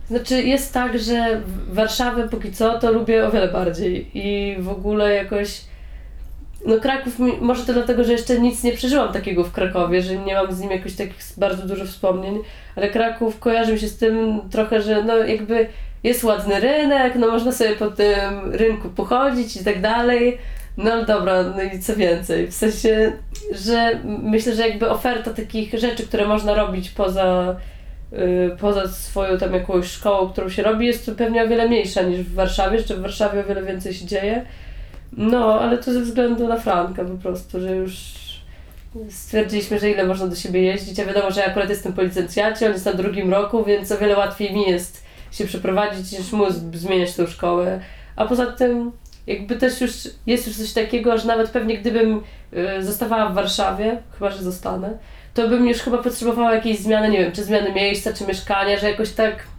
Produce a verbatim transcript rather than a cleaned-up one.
Znaczy jest tak, że Warszawę póki co to lubię o wiele bardziej i w ogóle jakoś no Kraków, mi, może to dlatego, że jeszcze nic nie przeżyłam takiego w Krakowie, że nie mam z nim jakoś takich bardzo dużo wspomnień, ale Kraków kojarzy mi się z tym trochę, że no jakby jest ładny rynek, no można sobie po tym rynku pochodzić i tak dalej, no ale dobra, no i co więcej, w sensie, że myślę, że jakby oferta takich rzeczy, które można robić poza poza swoją tam jakąś szkołą, którą się robi, jest to pewnie o wiele mniejsza niż w Warszawie, jeszcze w Warszawie o wiele więcej się dzieje. No, ale to ze względu na Franka po prostu, że już stwierdziliśmy, że ile można do siebie jeździć, a wiadomo, że ja akurat jestem po licencjacie, on jest na drugim roku, więc o wiele łatwiej mi jest się przeprowadzić niż mu zmieniać tą szkołę. A poza tym jakby też już jest już coś takiego, że nawet pewnie gdybym zostawała w Warszawie, chyba że zostanę, to bym już chyba potrzebowała jakiejś zmiany, nie wiem, czy zmiany miejsca, czy mieszkania, że jakoś tak